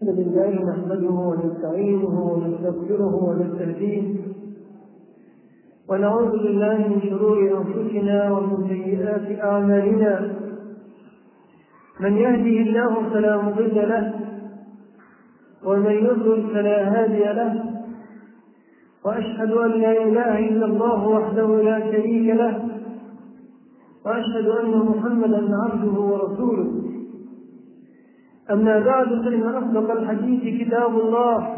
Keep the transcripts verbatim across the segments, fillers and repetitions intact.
الحمد لله نحمده ونستعينه ونستغفره ونستهديه ونعوذ بالله من شرور أنفسنا ومن سيئات أعمالنا. من يهده الله فلا مضل له ومن يضلل فلا هادي له، وأشهد أن لا إله إلا الله وحده لا شريك له، وأشهد أن محمدا عبده ورسوله. أما بعد، فإن أصدق الحديث كتاب الله،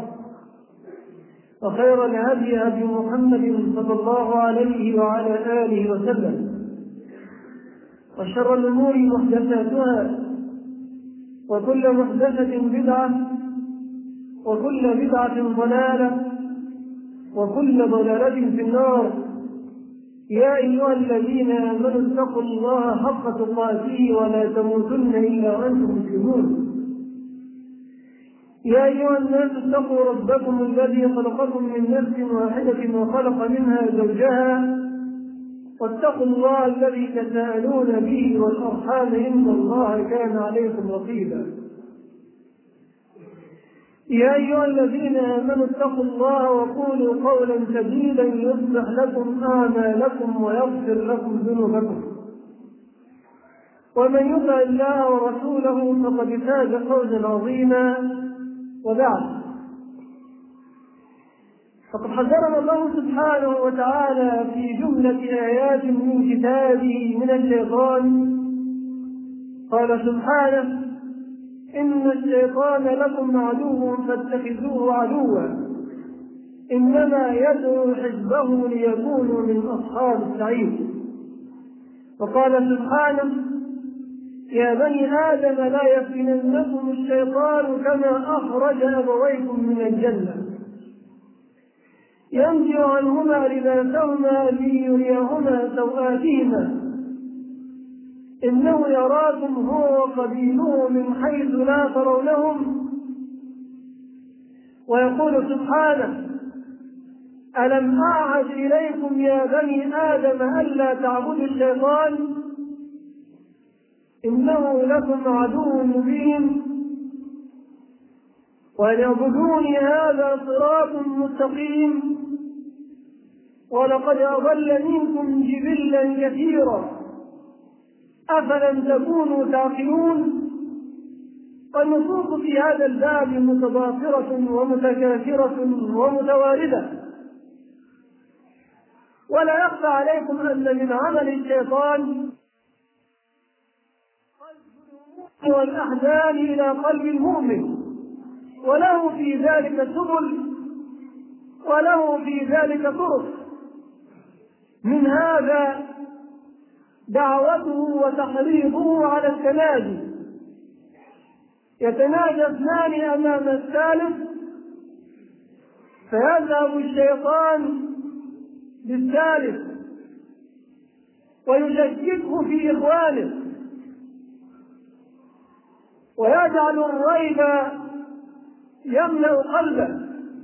وخير الهدي هدي محمد صلى الله عليه وعلى آله وسلم، وشر الأمور محدثاتها، وكل محدثة بدعة، وكل بدعة ضلالة، وكل ضلالة في النار. يا أيها الذين آمنوا اتقوا الله حق تقاته ولا تموتن إلا وأنتم مسلمون. يا أيها الناس اتقوا ربكم الذي خلقكم من نفس واحدة وخلق منها زوجها، واتقوا الله الذي تساءلون به والأرحام إن الله كان عليكم رقيبا. يا أيها الذين آمنوا اتقوا الله وقولوا قولا سديدا يصلح لكم أعمالكم ويغفر لكم ذنوبكم، ومن يطع الله ورسوله فقد فاز فوزا عظيما. وبعد، فقد حذرنا الله سبحانه وتعالى في جملة آيات من كتابه من الشيطان. قال سبحانه: إن الشيطان لكم عدو فاتخذوه عدوا إنما يدعو حزبه ليكونوا من أصحاب السعير. وقال سبحانه: يا بني آدم لا يفتننكم الشيطان كما أخرج أبويكم من الجنة ينزع عنهما لباسهما ليريهما سوآتهما إنه يراكم هو وقبيله من حيث لا ترونهم. ويقول سبحانه: ألم أعهد إليكم يا بني آدم ألا تعبدوا الشيطان إنه لكم عدو مبين وأن اعبدوني هذا صراط مستقيم. ولقد أضل منكم جبلا كثيرا أفلم تكونوا تعقلون. والنصوص في هذا الباب متضافرة ومتكاثرة ومتواردة، ولا يخفى عليكم أن من عمل الشيطان والأحزان إلى قلب المؤمن، وله في ذلك سبل وله في ذلك طرق. من هذا دعوته وتحريضه على التناجي. يتناجى اثنان أمام الثالث فيذهب الشيطان بالثالث ويشككه في إخوانه ويجعل الريب يملأ قلبه.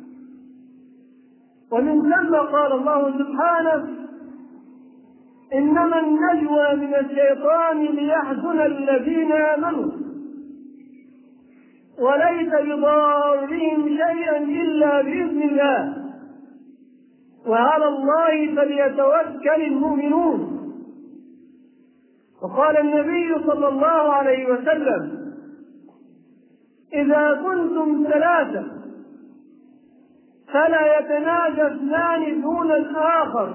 ومن ثم قال الله سبحانه: إنما النجوى من الشيطان ليحزن الذين آمنوا وليس بضارهم شيئا إلا بإذن الله وعلى الله فليتوكل المؤمنون. وقال النبي صلى الله عليه وسلم: إذا كنتم ثلاثة فلا يتناجى اثنان دون الآخر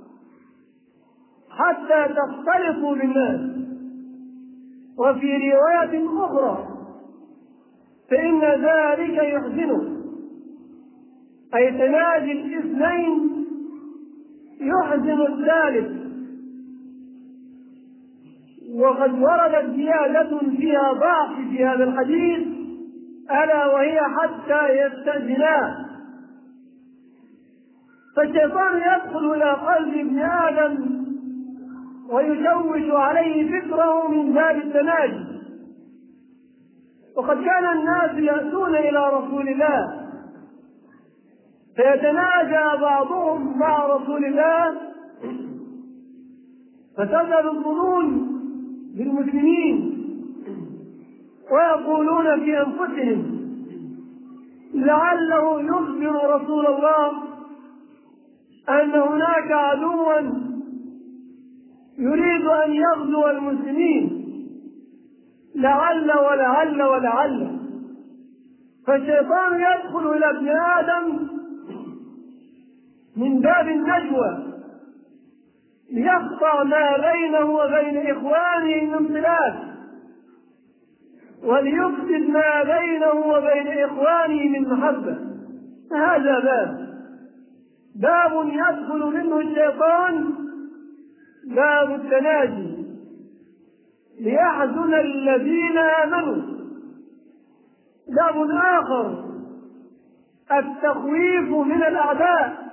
حتى تختلطوا بالناس. وفي رواية أخرى: فإن ذلك يحزنه، أي تناجي الاثنين يحزن الثالث. وقد وردت زيادة فيها ضعف في هذا الحديث، ألا وهي حتى يستأذنا. فالشيطان يدخل إلى قلب ابن آدم ويشوش عليه فكره من باب التناجي. وقد كان الناس يأتون إلى رسول الله فيتناجى بعضهم مع رسول الله فتذهب الظنون بالمسلمين ويقولون في أنفسهم: لعله يخبر رسول الله أن هناك عدوا يريد أن يغزو المسلمين، لعل ولعل ولعل. فالشيطان يدخل إلى ابن آدم من باب النجوى ليقطع ما بينه وبين إخوانه من امتلاك، وليفسد ما بينه وبين إخوانه من محبة. هذا باب باب يدخل منه الشيطان، باب التناجي ليحزن الذين آمنوا. باب آخر التخويف من الأعداء.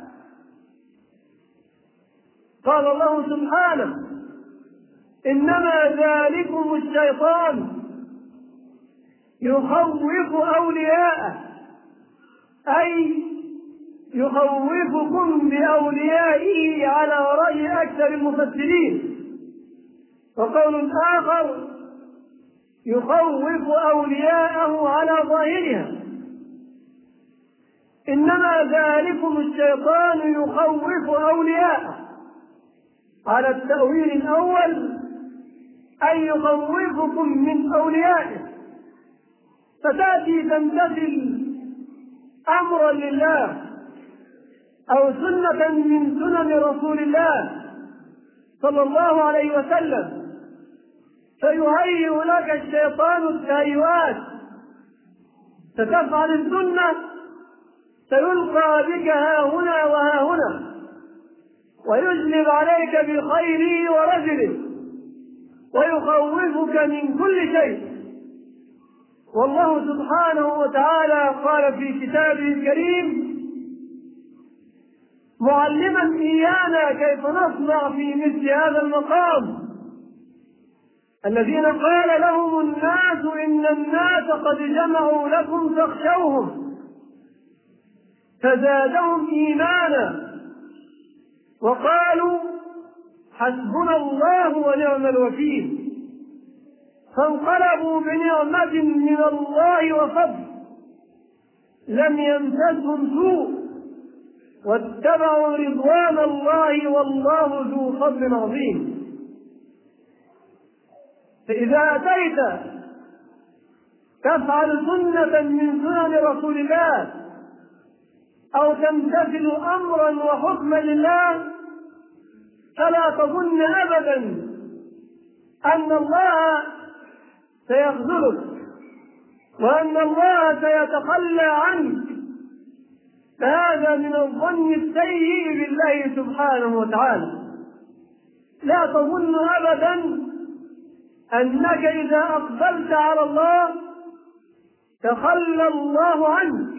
قال الله سبحانه: إنما ذلكم الشيطان يخوف أولياءه، أي يخوفكم بأوليائه على رأي أكثر المفسرين. وقول آخر يخوف أولياءه على ظاهرها. إنما ذلكم الشيطان يخوف أولياءه على التأويل الأول، أي يخوفكم من أوليائه. فتأتي تمتثل أمرا لله أو سنة من سنن رسول الله صلى الله عليه وسلم، فيهيئ لك الشيطان التهيئات. ستفعل السنة سيلقى بك ها هنا وها هنا، ويجلب عليك بخيره ورجله، ويخوفك من كل شيء. والله سبحانه وتعالى قال في كتابه الكريم معلما إيانا كيف نصنع في مثل هذا المقام: الذين قال لهم الناس إن الناس قد جمعوا لكم فاخشوهم فزادهم إيمانا وقالوا حسبنا الله ونعم الوكيل. فانقلبوا بنعمة من الله وفضل لم يمسسهم سوء واتبعوا رضوان الله والله ذو فضل عظيم. فإذا أتيت تفعل سنة من سنن رسول الله أو تمتثل أمرا وحكما لله، فلا تظن أبدا أن الله سيخذلك وأن الله سيتخلى عنك. فهذا من الظن السيء بالله سبحانه وتعالى. لا تظن أبدا أنك إذا أقبلت على الله تخلى الله عنك،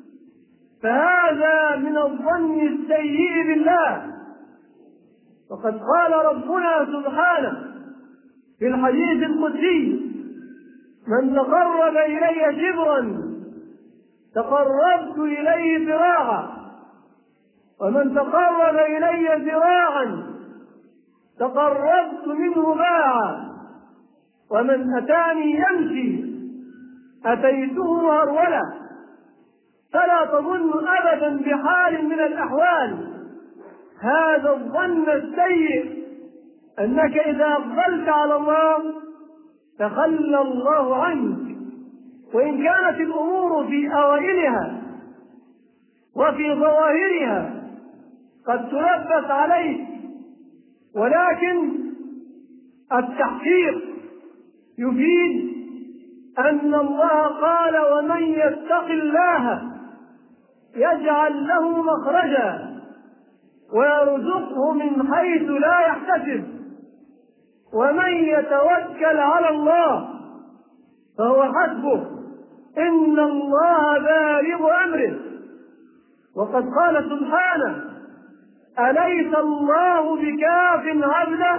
فهذا من الظن السيء بالله. وقد قال ربنا سبحانه في الحديث القدسي: من تقرب إلي شبرا تقربت إليه ذراعا، ومن تقرب إلي ذراعا تقربت منه باعا، ومن أتاني يمشي أتيته هرولا. فلا تظن أبدا بحال من الأحوال هذا الظن السيء أنك إذا أقبلت على الله تخلى الله عنك، وإن كانت الأمور في أوائلها وفي ظواهرها قد تلبس عليك، ولكن التحقيق يفيد أن الله قال: ومن يتق الله يجعل له مخرجا ويرزقه من حيث لا يحتسب، ومن يتوكل على الله فهو حسبه إن الله بالغ أمره. وقد قال سبحانه: أليس الله بكاف عبده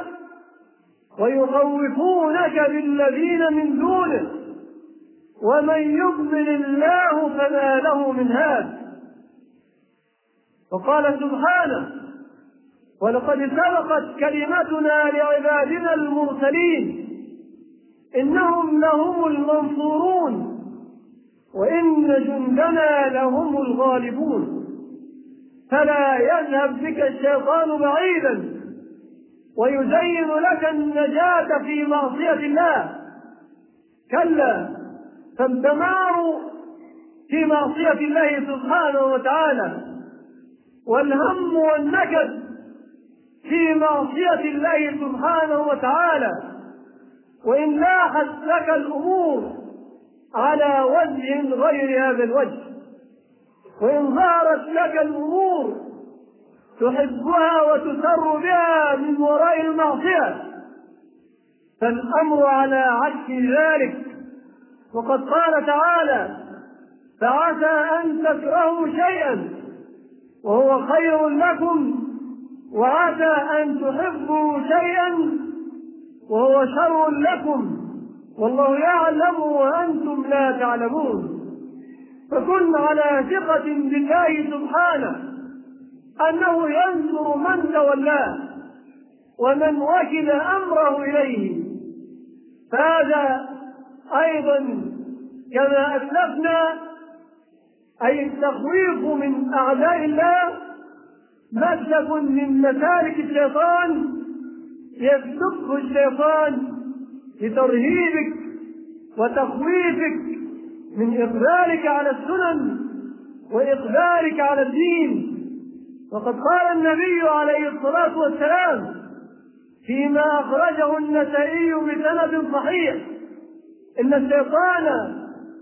ويخوفونك بالذين من دونه ومن يضلل الله فما له من هاد. وقال سبحانه: ولقد سبقت كلمتنا لعبادنا المرسلين إنهم لهم المنصورون وإن جندنا لهم الغالبون. فلا يذهب بك الشيطان بعيدا ويزين لك النجاة في معصية الله، كلا، فالدمار في معصية الله سبحانه وتعالى، والهم والنكد في معصية الله سبحانه وتعالى. وإن لاحت لك الأمور على وجه غير هذا الوجه، وإن ظهرت لك الأمور تحبها وتسر بها من وراء المعصية، فالأمر على عكس ذلك. وقد قال تعالى: فعسى أن تكرهوا شيئا وهو خير لكم، وعسى أن تحبوا شيئا وهو شر لكم، والله يعلم وأنتم لا تعلمون. فكن على ثقة بالله سبحانه أنه ينصر من تولاه ومن وكل أمره إليه. فهذا أيضا كما أسلفنا، أي التخويف من أعداء الله، مسلك من مسالك الشيطان يسلكه الشيطان لترهيبك وتخويفك من إقبالك على السنن وإقبالك على الدين. وقد قال النبي عليه الصلاة والسلام فيما أخرجه النسائي بسند صحيح: إن الشيطان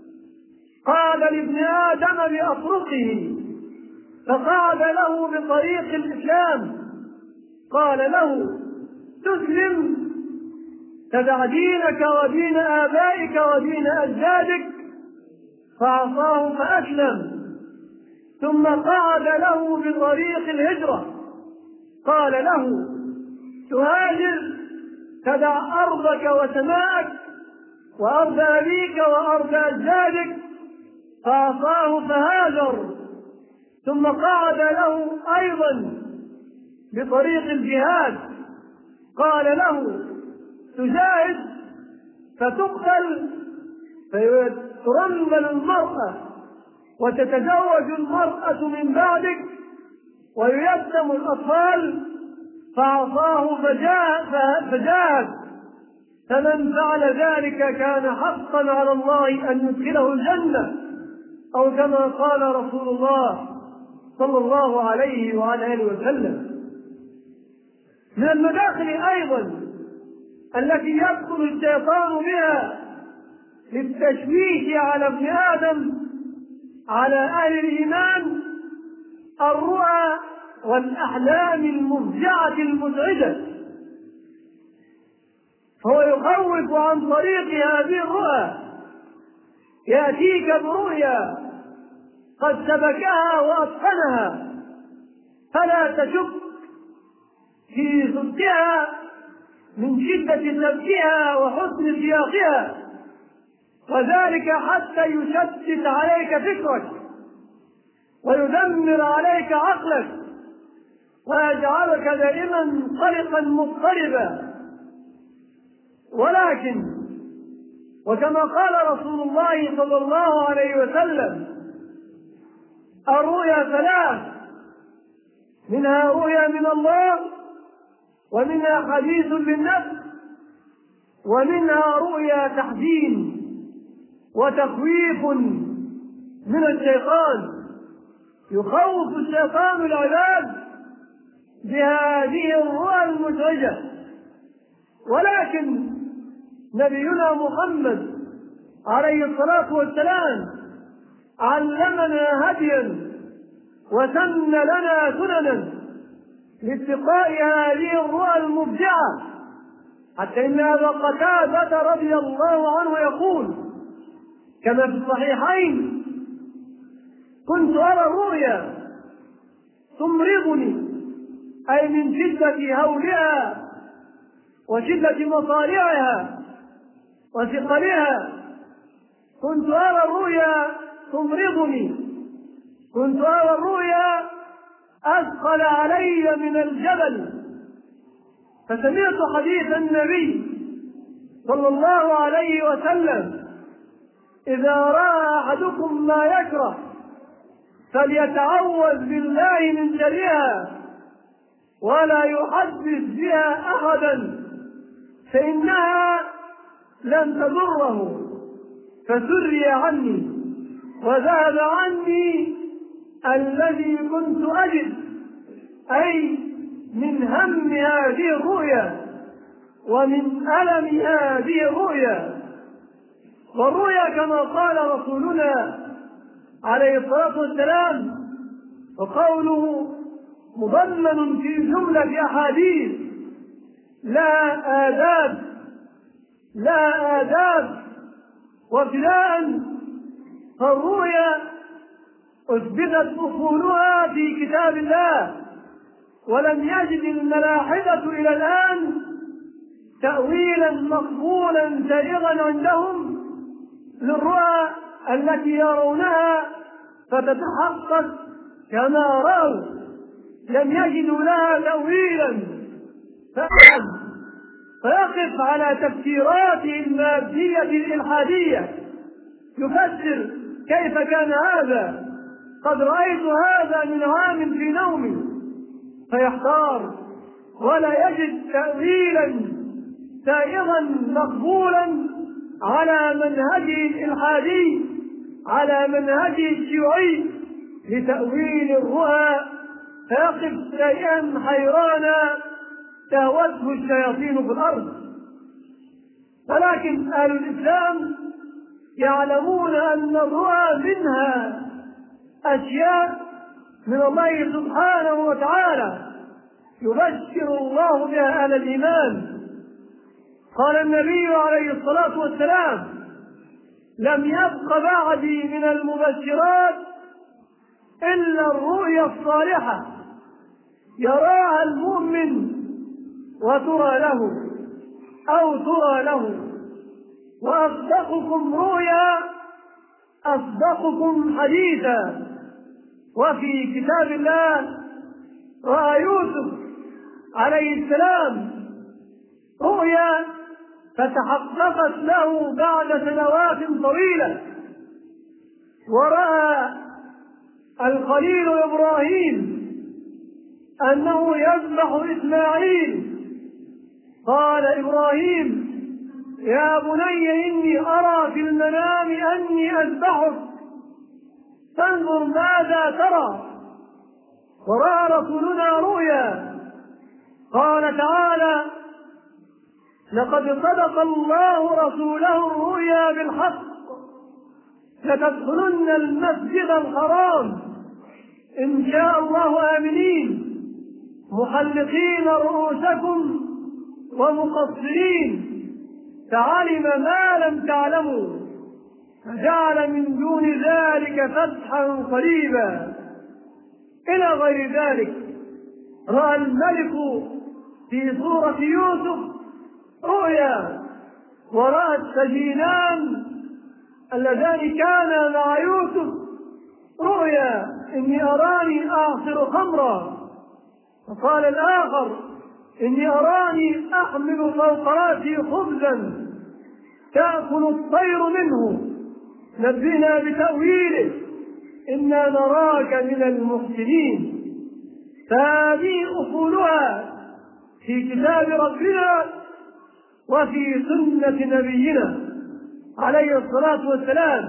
قال لابن آدم بأطرقه فقعد له بطريق الإسلام، قال له: تسلم تدع دينك ودين آبائك ودين أجدادك، فعصاه فأسلم. ثم قعد له بطريق الهجرة، قال له: تهاجر تدع أرضك وسماءك وأرض أبيك وأرض أجدادك، فعصاه فهاجر. ثم قعد له أيضا بطريق الجهاد، قال له: تجاهد فتقتل فترمل المرأة وتتزوج المرأة من بعدك وييتم الأطفال، فعصاه فجاهد. فمن فعل ذلك كان حقا على الله أن يدخله الجنة، أو كما قال رسول الله صلى الله عليه وعلى آله وسلم. من المداخل أيضا التي يدخل الشيطان بها للتشويش على ابن آدم على أهل الإيمان الرؤى والأحلام المفزعة المزعجة، فهو يخوف عن طريق هذه الرؤى. يأتيك برؤيا قد سبكها وأتقنها، فلا تشك في صدقها من شدة سبكها وحسن سياقها، وذلك حتى يشتت عليك فكرك ويدمر عليك عقلك ويجعلك دائما قلقا مضطربا. ولكن وكما قال رسول الله صلى الله عليه وسلم: الرؤيا ثلاث، منها رؤيا من الله، ومنها حديث بالنفس، ومنها رؤيا تحزين وتخويف من الشيطان. يخوف الشيطان العباد بهذه الرؤى المزعجة، ولكن نبينا محمد عليه الصلاة والسلام علمنا هديا وسن لنا سننا لاتقاء هذه الرؤى المبدعة، حتى إن أبا قتادة رضي الله عنه يقول كما في الصحيحين: كنت أرى الرؤيا تمرضني، أي من شدة هولها وشدة مصارعها وثقلها. كنت أرى الرؤيا تمرضني، كنت أرى الرؤيا أثقل علي من الجبل. فسمعت حديث النبي صلى الله عليه وسلم إذا رأى أحدكم ما يكره فليتعوذ بالله من شرها ولا يحدث بها أحدا فإنها لن تضره، فسري عني وذهب عني الذي كنت أجد، أي من هم هذه الرؤيا ومن ألم هذه الرؤيا. والرؤيا كما قال رسولنا عليه الصلاة والسلام وقوله مضمن في جملة أحاديث لا آداب لا آداب وابتداء فالرؤيا أثبتت أصولها في كتاب الله، ولم يجد الملاحدة إلى الآن تأويلا مقبولا سائغا عندهم للرؤى التي يرونها فتتحقق كما رأوا، لم يجدوا لها تأويلا فيقف على تفسيراته المادية الإلحادية يفسر كيف كان هذا، قد رأيت هذا من عام في نومي، فيحتار ولا يجد تأويلا سائغا مقبولا على منهجه الإلحادي على منهجه الشيوعي لتأويل الرؤى، فيقف شيئا حيرانا تهوته الشياطين في الأرض. ولكن أهل الإسلام يعلمون أن الرؤى منها أشياء من الله سبحانه وتعالى يبشر الله بها أهل الإيمان. قال النبي عليه الصلاة والسلام لم يبق بعدي من المبشرات إلا الرؤيا الصالحة يراها المؤمن وترى له أو ترى له، وأصدقكم رؤيا أصدقكم حديثا. وفي كتاب الله رأى يوسف عليه السلام رؤيا فتحققت له بعد سنوات طويلة، ورأى الخليل إبراهيم أنه يذبح إسماعيل، قال إبراهيم يا بني إني أرى في المنام أني أذبحك فانظر ماذا ترى. ورأى رسولنا رؤيا قال تعالى لقد صدق الله رسوله الرؤيا بالحق لتدخلن المسجد الحرام إن شاء الله آمنين محلقين رؤوسكم ومقصرين فعلم ما لم تعلموا فجعل من دون ذلك فتحا قريبا إلى غير ذلك. رأى الملك في صورة يوسف رؤيا، ورأى السجينان اللذان كانا مع يوسف رؤيا إني أراني أعصر خمرا، وقال الآخر إني أراني أحمل فوق رأسي خبزا تأكل الطير منه نبئنا بتأويله إنا نراك من المحسنين. فهذه أصولها في كتاب ربنا وفي سنة نبينا عليه الصلاة والسلام.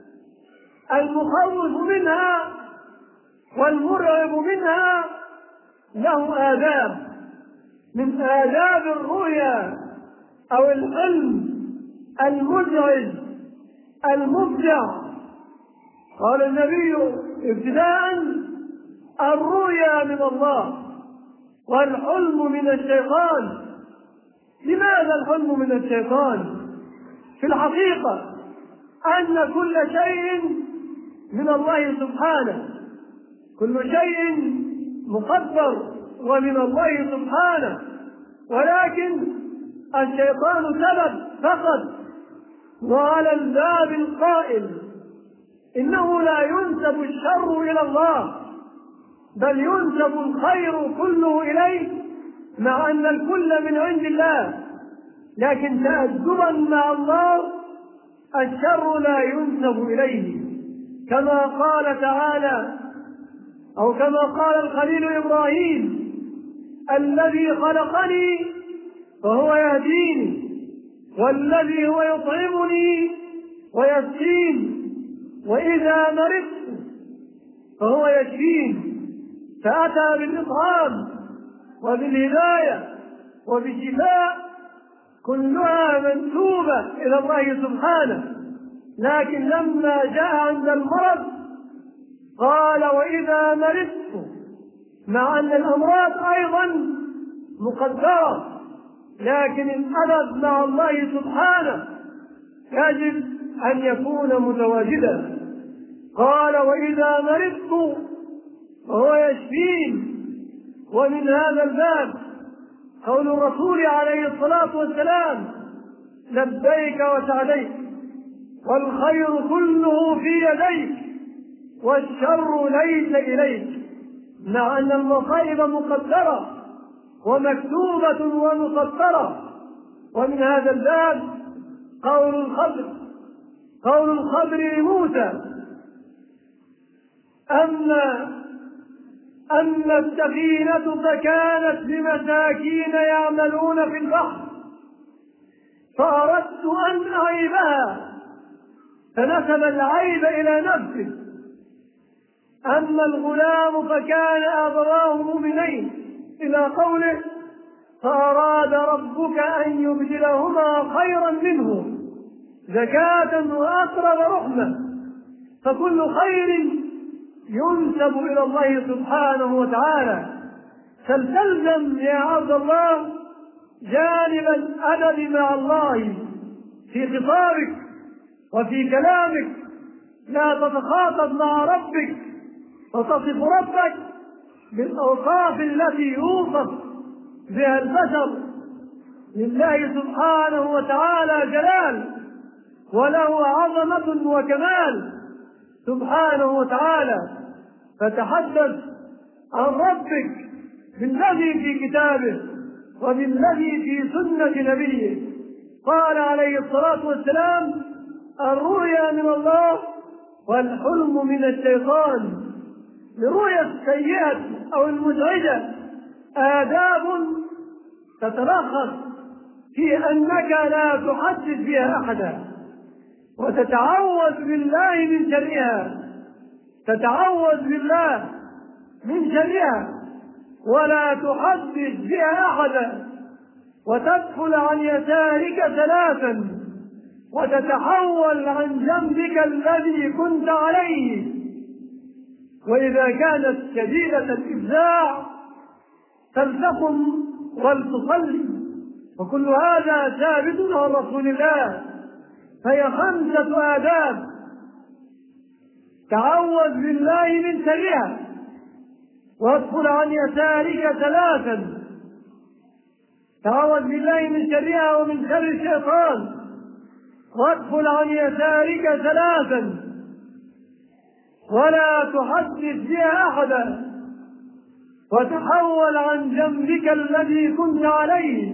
المخوف منها والمرعب منها له آداب، من آداب الرؤيا أو الحلم المزعج المفزع. قال النبي ابتداء الرؤيا من الله والحلم من الشيطان. لماذا الحلم من الشيطان؟ في الحقيقة أن كل شيء من الله سبحانه، كل شيء مقدر ومن الله سبحانه، ولكن الشيطان سبب فقط. وعلى الباب القائل إنه لا ينسب الشر إلى الله بل ينسب الخير كله إليه، مع أن الكل من عند الله، لكن تأدبا مع الله الشر لا ينسب إليه، كما قال تعالى أو كما قال الخليل إبراهيم: الذي خلقني فهو يهديني، والذي هو يطعمني ويسقين، وإذا مرضت فهو يشفين. فأتى بالإطعام وبالهداية وبالشفاء كلها منسوبة إلى الله سبحانه، لكن لما جاء عند المرض قال: وإذا مرضت، مع أن الأمراض أيضا مقدرة، لكن الأدب مع الله سبحانه يجب أن يكون متواجدا. قال: وإذا مرضت فهو يشفين. ومن هذا الباب قول الرسول عليه الصلاة والسلام: لبيك وسعديك، والخير كله في يديك، والشر ليس إليك. مع أن المصائب مقدرة ومكتوبة ومسطرة. ومن هذا الباب قول الخضر قول الخضر لموسى: أما أما السفينة فكانت لمساكين يعملون في البحر فأردت أن أعيبها، فنسب العيب إلى نفسه. أما الغلام فكان أبواه مؤمنين إلى قوله: فأراد ربك أن يبدلهما خيرا منه زكاة وأقرب رحمة. فكل خير ينسب إلى الله سبحانه وتعالى. فلتلزم يا عبد الله جانب الأدب مع الله في خطابك وفي كلامك. لا تتخاطب مع ربك وتصف ربك بالأوصاف التي يوصف بها البشر. لله سبحانه وتعالى جلال وله عظمة وكمال سبحانه وتعالى. فتحدث عن ربك بالذي في كتابه وبالذي في سنة نبيه. قال عليه الصلاة والسلام: الرؤيا من الله والحلم من الشيطان. للرؤيا السيئة أو المزعجة آداب تتلخص في أنك لا تحدث بها أحدا، وتتعوذ بالله من شرها تتعوذ بالله من شرها ولا تحدث بها أحدا، وتدخل عن يسارك ثلاثا، وتتحول عن جنبك الذي كنت عليه، وإذا كانت شديدة الإفزاع فلتقم ولتصلي. وكل هذا ثابت عن رسول الله. فهي خمسة آداب: تعوذ بالله من شرها، وادخل عن يسارك ثلاثا، تعوذ بالله من شرها ومن شر الشيطان، وادخل عن يسارك ثلاثا، ولا تحدث بها أحدا، وتحول عن جنبك الذي كنت عليه،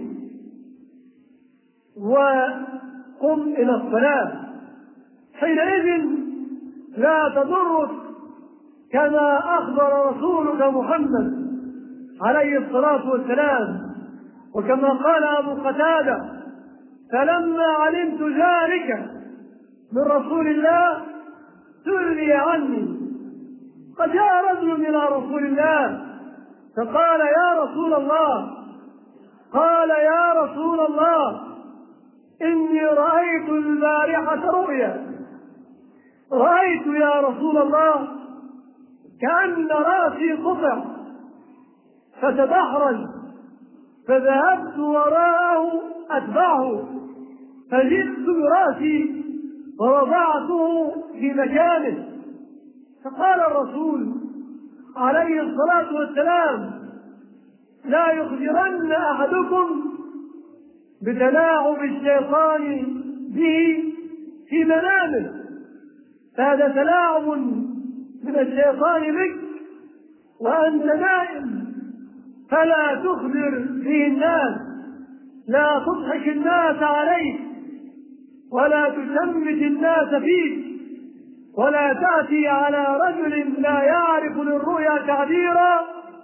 وقم إلى الصلاة. حينئذ لا تضرك كما أخبر رسولك محمد عليه الصلاة والسلام. وكما قال أبو قتادة: فلما علمت ذلك من رسول الله سري عني. قد جاء رجل إلى رسول الله فقال: يا رسول الله قال يا رسول الله إني رأيت البارحة رؤيا رأيت يا رسول الله كأن رأسي قطع، فتدحرج، فذهبت وراءه أتبعه، فجئت برأسي ووضعته في مكانه. فقال الرسول عليه الصلاة والسلام: لا يخبرن أحدكم بتلاعب الشيطان به في منامه. فهذا تلاعب من الشيطان بك وأنت نائم، فلا تخبر به الناس، لا تضحك الناس عليك، ولا تشمت الناس فيه، ولا تأتي على رجل لا يعرف للرؤيا تعبيرا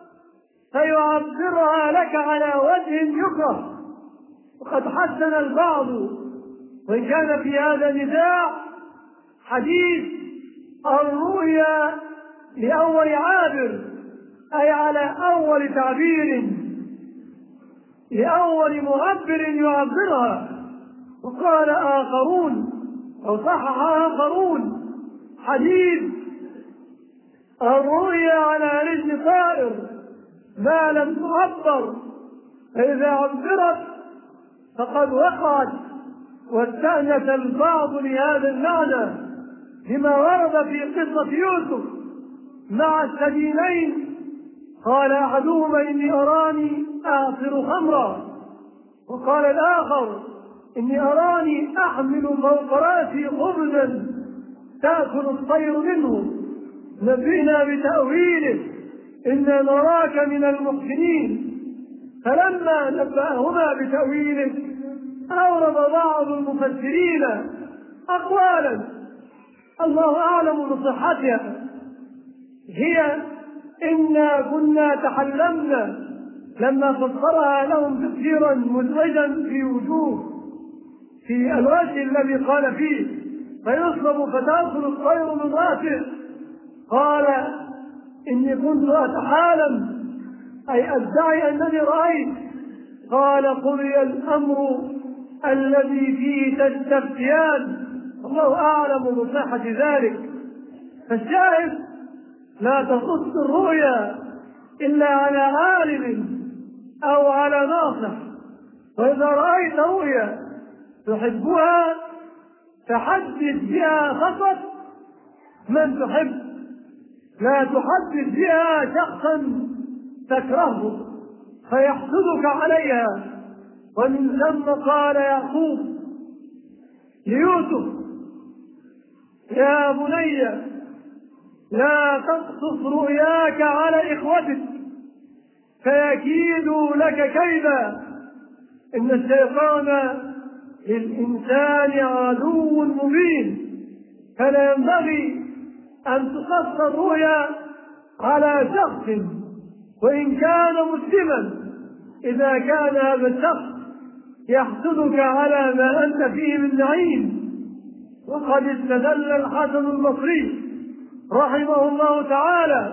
فيعبرها لك على وجه يكره. وقد حسن البعض، وإن كان في هذا نزاع، حديث الرؤيا لأول عابر، أي على أول تعبير، لأول معبر يعبرها. وقال آخرون أو صحح آخرون حديث الرؤيا على رجل طائر ما لم تعبر، فإذا عبرت فقد وقعت. واستأنس البعض لهذا المعنى بما ورد في قصة يوسف مع السبيلين. قال أحدهما إني أراني أعصر خمرا، وقال الآخر إني أراني أحمل فوق رأسي خبزا تأكل الطير منه، نبئنا بتأويله إنا نراك من المحسنين. فلما نبأهما بتأويله أورد بعض المفسرين أقوالا الله أعلم بصحتها، هي إنا كنا تحلمنا لما فسرها لهم تفسيرا مزعجا في وجوه في الوجه الذي قال فيه فيصلب فتأكل الطير من رأسه. قال إني كنت أتحالم أي أدعي أنني رأيت. قال قضي الأمر الذي فيه تستفتيان، الله أعلم بصحة ذلك. فالشاهد لا تصد الرؤيا إلا على عالم أو على ناصح. وإذا رأيت رؤيا تحبها فحدث بها فقط من تحب، لا تحدث بها شخصا تكرهه فيحسدك عليها. ومن ثم قال يعقوب ليوسف يا بني لا تقصص رؤياك على إخوتك فيكيدوا لك كيدا، إن الشيطان للإنسان عدو مبين. فلا ينبغي أن تقص الرؤيا على شخص وإن كان مسلما، إذا كان هذا الشخص يحسدك على ما أنت فيه من نعيم. وقد استدل الحسن البصري رحمه الله تعالى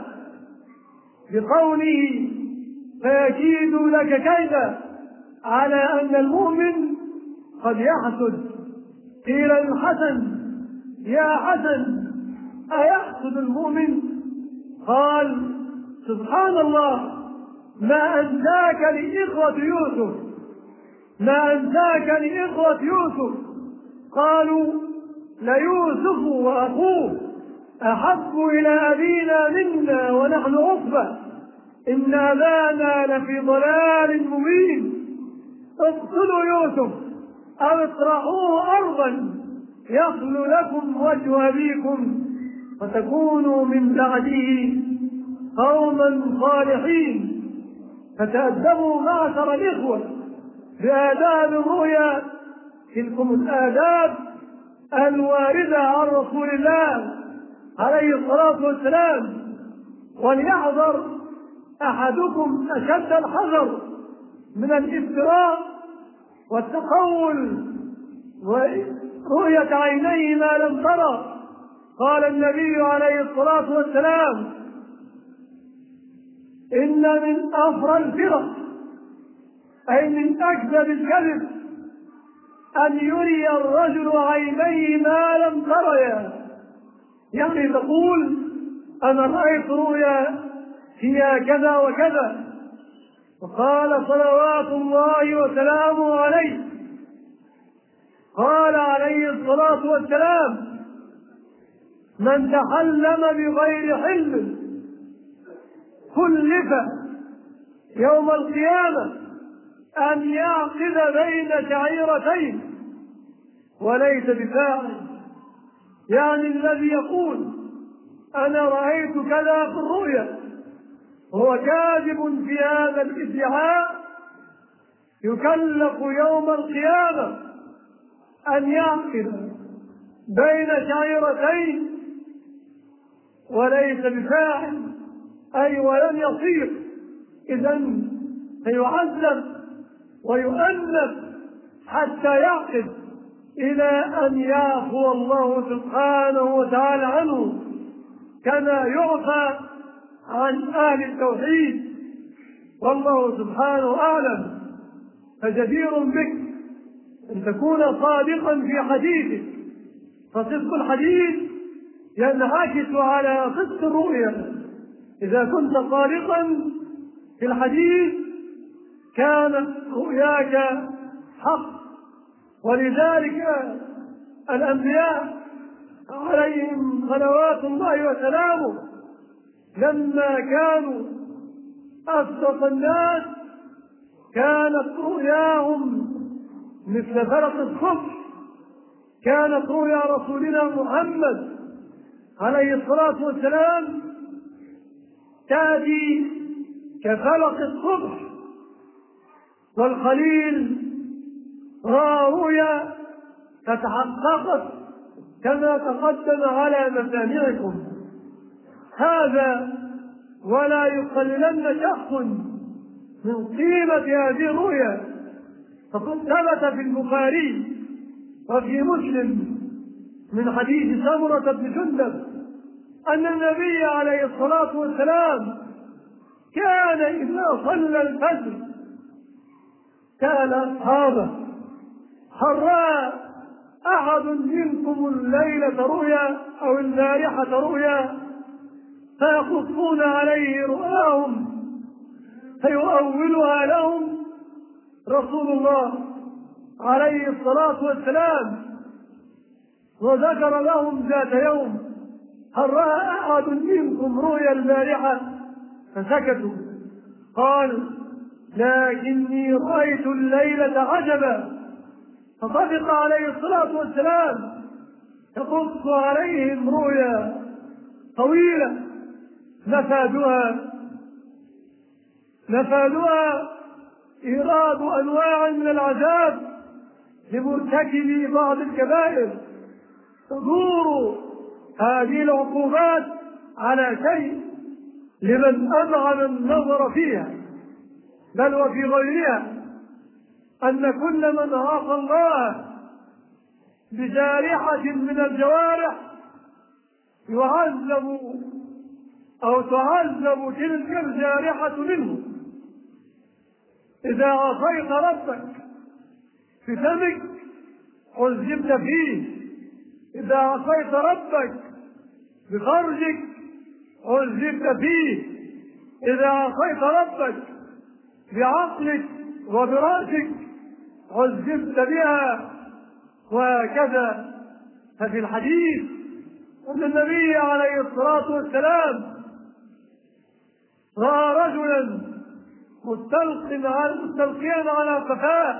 بقوله فيكيد لك كيدا على أن المؤمن قد يحسد. قيل للحسن يا حسن أيحسد المؤمن؟ قال سبحان الله ما أنساك لإخوة يوسف، ما أنساك لإخوة يوسف. قالوا ليوسف وأخوه أحب إلى أبينا منا ونحن عصبة إن أبانا لفي ضلال مبين. اقتلوا يوسف أو اطرحوه أرضا يخلو لكم وجه أبيكم وتكونوا من بعده قوما صالحين. فتأدبوا معشر الإخوة بآداب الرؤيا، تلكم الآداب الواردة عن رسول الله عليه الصلاة والسلام. وليحذر أحدكم أشد الحذر من الافتراء والتقول ورؤية عينيه ما لم ترى. قال النبي عليه الصلاة والسلام إن من أفرى الفرق أي من أكذب الكذب أن يري الرجل عينيه ما لم تريا، يعني تقول أنا رأيت رؤيا فيها كذا وكذا. وقال صلوات الله وسلامه عليه قال عليه الصلاة والسلام من تحلم بغير حلم كلف يوم القيامة أن يعقد بين شعيرتين وليس بفاعل. يعني الذي يقول أنا رأيت كذا في الرؤيا هو كاذب في هذا الادعاء يكلف يوم القيامة أن يعقل بين شعيرتين وليس بفاعل، أي ولم يصير، إذن سيعذب ويؤنف حتى يعقل إلى أن يعفو الله سبحانه وتعالى عنه، كما يعفى عن أهل التوحيد، والله سبحانه أعلم. فجدير بك أن تكون صادقا في حديثك، فصدق الحديث ينعكس على صدق الرؤيا. إذا كنت صادقا في الحديث كانت رؤياك حق. ولذلك الأنبياء عليهم صلوات الله وسلامه لما كانوا أصدق الناس كانت رؤياهم مثل فلق الصبح. كانت رؤيا رسولنا محمد عليه الصلاة والسلام تأتي كفلق الصبح. والخليل رأى رؤيا فتحققت كما تقدم على مسامعكم. هذا ولا يقللن شخص من قيمة هذه الرؤيا، فقد ثبت في البخاري وفي مسلم من حديث سمرة بن جندب أن النبي عليه الصلاة والسلام كان إذا صلى الفجر سأل أصحابه: هل رأى أحد منكم الليلة رؤيا أو البارحة رؤيا؟ فيقصون عليه رؤاهم فيؤولها لهم رسول الله عليه الصلاة والسلام. وذكر لهم ذات يوم: هل رأى أحد منكم رؤيا البارحة؟ فسكتوا. قال: لكني رأيت الليلة عجبا. فطبق عليه الصلاة والسلام يقص عليهم رؤيا طويلة مفادها مفادها إيراد أنواع من العذاب لمرتكبي بعض الكبائر. تدور هذه العقوبات على شيء لمن أمعن النظر فيها، بل وفي غيرها، أن كل من عصى الله بجارحة من الجوارح يعذب أو تعذب تلك الجارحة منه. إذا عصيت ربك بفمك عذبت فيه، إذا عصيت ربك بفرجك عذبت فيه، إذا عصيت ربك بعقلك وبرأسك عذبت بها، وهكذا. ففي الحديث أن النبي عليه الصلاة والسلام رأى رجلا مستلقيا على قفاه،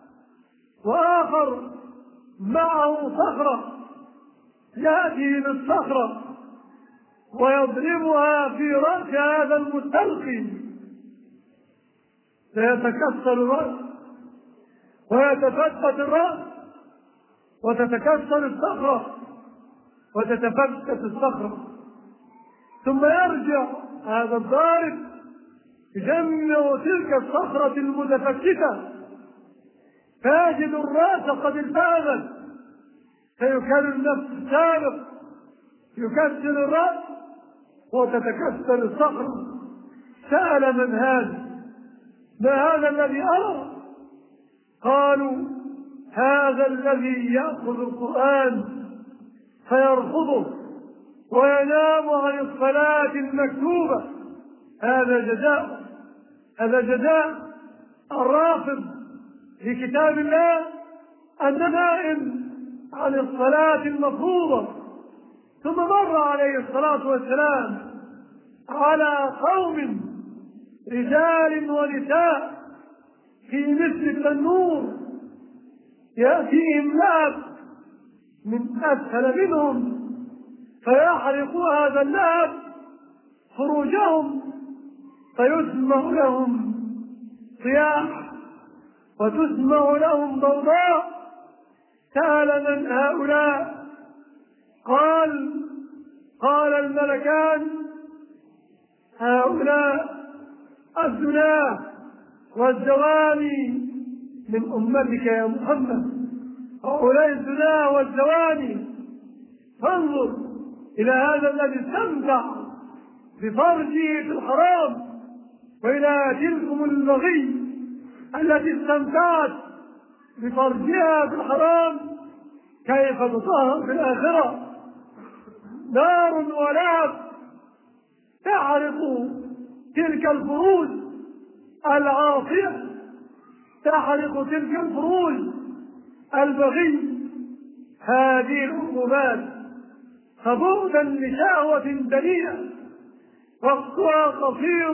وآخر معه صخرة يأتي بالصخرة ويضربها في رأس هذا المستلقي فيتكسر الرأس ويتفتت الرأس وتتكسر الصخرة وتتفتت الصخرة، ثم يرجع هذا الضارب يجمع تلك الصخرة المتفتتة فيجد الرأس قد التهمت، فيكرر نفس السابق يكسر الرأس وتتكسر الصخرة. سأل: من هذا؟ ما هذا الذي أرى؟ قالوا: هذا الذي يأخذ القرآن فيرفضه وينام عن الصلاة المكتوبة. هذا جزاء هذا جزاء الرافض لكتاب الله النائم عن الصلاة المفروضة. ثم مر عليه الصلاة والسلام على قوم رجال ونساء في مثل التنور يأتيهم لهب من أسفل منهم فيحرق هذا اللهب فروجهم فيسمع لهم صياح وتسمع لهم ضوضاء سأل من هؤلاء؟ قال قال الملكان: هؤلاء الزناة والزواني من أمتك يا محمد، هؤلاء الزناة والزواني. فانظر إلى هذا الذي استمتع بفرجه في الحرام، وإلى تلكم البغي التي استمتعت بفرجها في الحرام كيف تطهر في الآخرة. نار ولهب تحرق تلك الفروج العاصية، تحرق تلك الفروج البغي. هذه العقوبات فبعدا لشهوة دنيئة وقتها قصير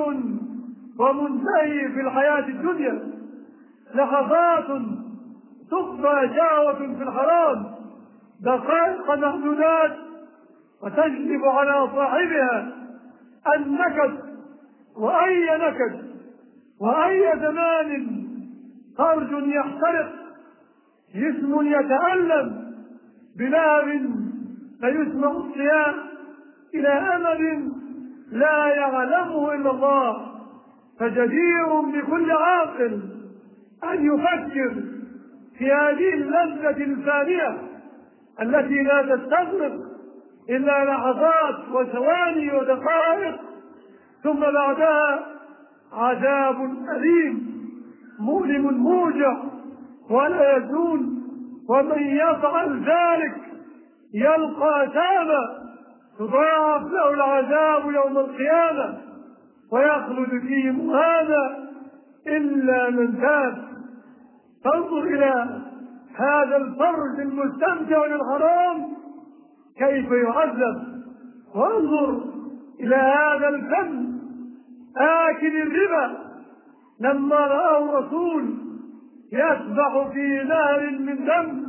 ومنتهي في الحياة الدنيا، لحظات تخفى شهوة في الحرام دقائق محدودات وتجلب على صاحبها النكد، وأي نكد وأي زمان فرج يحترق، جسم يتألم بلهب فيسمع الصياح إلى أمل لا يعلمه إلا الله. فجدير بكل عاقل أن يفكر في هذه اللذة الفانية التي لا تستغرق إلا لحظات وثواني ودقائق، ثم بعدها عذاب أليم مؤلم موجع ولا يزول. ومن يفعل ذلك يلقى أثاما تضاعف له العذاب يوم القيامة ويخلد فيه مهانا إلا من تاب. فانظر إلى هذا الفرد المستمتع للحرام كيف يعذب، وانظر إلى هذا الفم آكل الربا لما رآه الرسول يسبح في نهر من دم،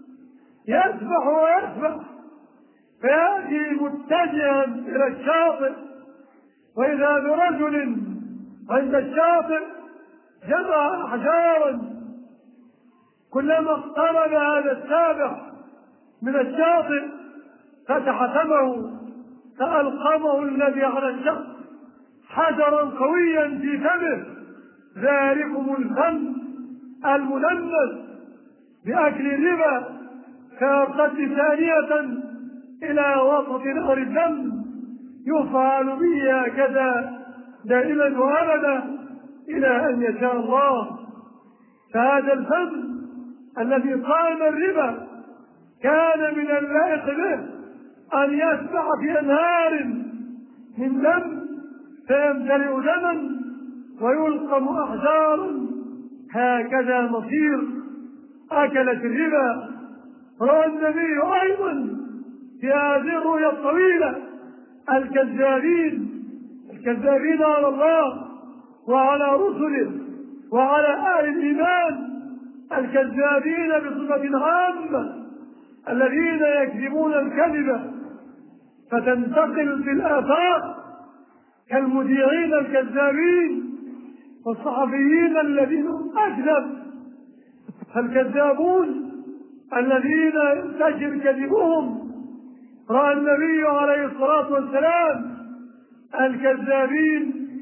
يسبح ويسبح فيأتي متجها إلى الشاطئ، وإذا برجل عند الشاطئ جمع أحجارا، كلما اقترب هذا السابح من الشاطئ فتح فمه فألقمه الذي على الشط حجرا قويا في فمه. ذلكم الفم الملمس بأكل الربا كيرتد ثانية إلى وسط نهر الدم، يفعل به هكذا دائما وأبدا إلى أن يشاء الله. فهذا الفم الذي قام الربا كان من اللائق به أن يسبح في أنهار من دم فيمتلئ دما ويلقم أحجارا. هكذا مصير أكلت الربا. رأى النبي أيضا في هذه الرؤيا الطويلة الكذابين الكذابين على الله وعلى رسله وعلى أهل الإيمان، الكذابين بصفة عامة الذين يكذبون الكذبة فتنتقل في الآفاق كالمذيعين الكذابين والصحفيين الذين أكذب. فالكذابون الذين ينتشر كذبهم رأى النبي عليه الصلاة والسلام الكذابين،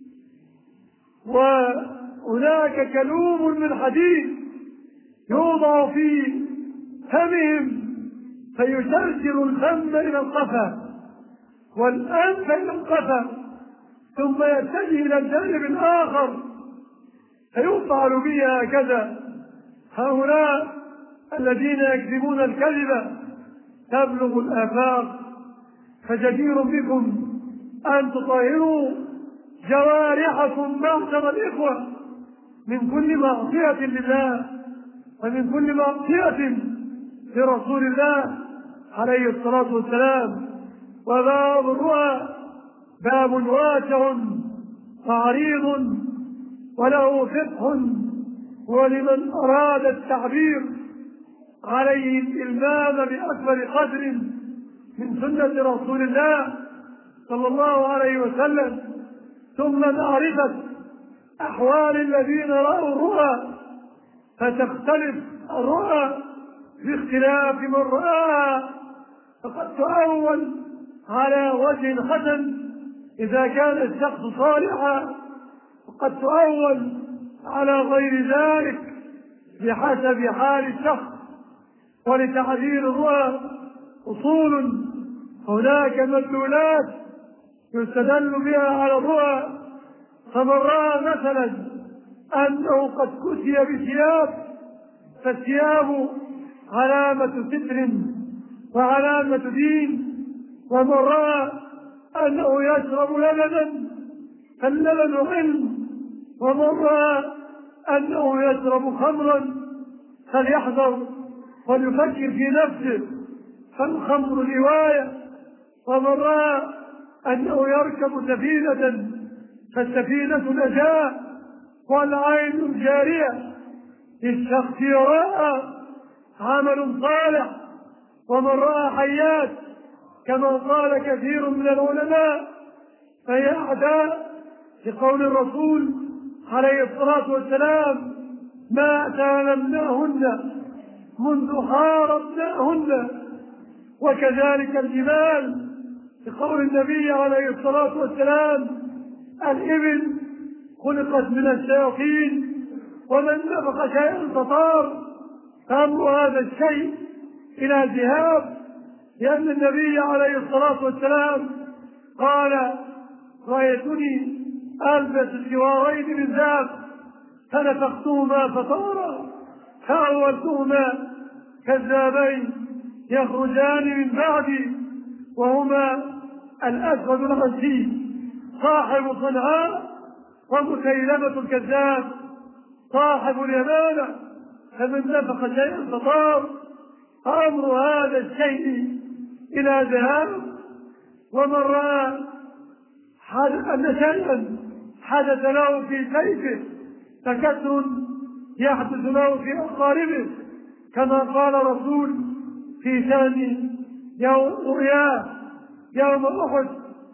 وهناك كلوم من حديد يوضع في فمهم فيسلسل الفم إلى القفا والأنف إلى القفا ثم يتجه إلى الجانب الآخر فيفعل به هكذا. هؤلاء الذين يكذبون الكذبة تبلغ الآفاق. فجدير بكم أن تطهروا جوارحكم معشر الإخوة من كل معصية لله ومن كل معصية لرسول الله عليه الصلاة والسلام. وباب الرؤى باب واسع وعريض وله فقه، ولمن أراد التعبير عليه الإلمام بأكبر قدر من سنة رسول الله صلى الله عليه وسلم، ثم معرفة أحوال الذين رأوا الرؤى فتختلف الرؤى باختلاف من رآها، فقد تؤول على وجه حسن إذا كان الشخص صالحا، وقد تؤول على غير ذلك بحسب حال الشخص. ولتعبير الرؤى أصول، هناك مدلولات يستدل بها على الرؤى. فمن رأى مثلا أنه قد كسي بثياب، فالثياب علامة ستر وعلامة دين. ومن رأى أنه يشرب لبنا فاللبن علم. ومن رأى أنه يشرب خمرا فليحذر وليفكر في نفسه، فالخمر رواية. ومن رأى أنه يركب سفينة فالسفينة نجاة والعين جارية. للشخص يراها عمل صالح. ومن رأى حيات كما قال كثير من العلماء فهي أعداء، لقول الرسول عليه الصلاة والسلام: ما سالمناهن منذ حاربناهن. وكذلك الجبال، لقول النبي عليه الصلاة والسلام: الإبل خلقت من الشياطين، ومن نفخ شيئا فطار. فأمر هذا الشيء إلى ذهاب، لأن النبي عليه الصلاة والسلام قال: رأيتني ألبس الجوارين من ذهب فنفختهما فطارا، فأولتهما كذابين يخرجان من بعدي، وهما الأسود العنسي صاحب صنعاء، ومسيلمة الكذاب صاحب اليمامة. فمن نفخ شيئا فطار. أمر هذا الشيء إلى ذهاب. ومن رأى أن شيئا حدث له في سيفه فكسر يحدث له في أقاربه، كما قال الرسول في شأن يوم رؤياه يوم أحد: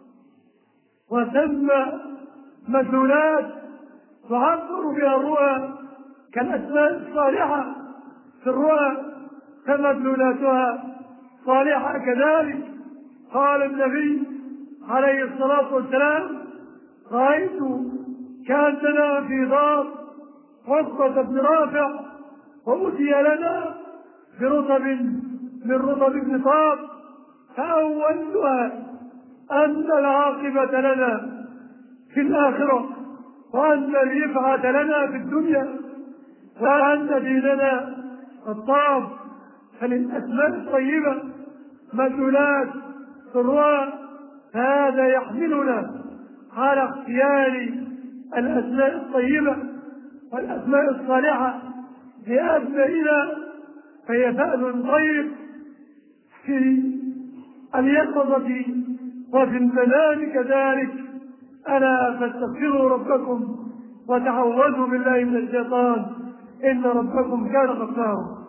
وسمى مدلولات تعبر بها الرؤى كالأسماء الصالحة في الرؤى، فمدلولاتها صالحة كذلك. قال النبي عليه الصلاة والسلام: رأيت كأننا في دار عقبة بن رافع، وأتي لنا برطب من رطب بن طاب، فأولتها أن العاقبة لنا في الآخرة، وأن الرفعة لنا في الدنيا، وأن ديننا الطاب. فللأسماء الطيبة مدلولات في الرؤى، هذا يحملنا على اختيار الأسماء الطيبة والأسماء الصالحة لأبنائنا، فهي فأل طيب في اليقظة وفي المنام كذلك. ألا فاستغفروا ربكم وتعوذوا بالله من الشيطان، إن ربكم كان غفارا.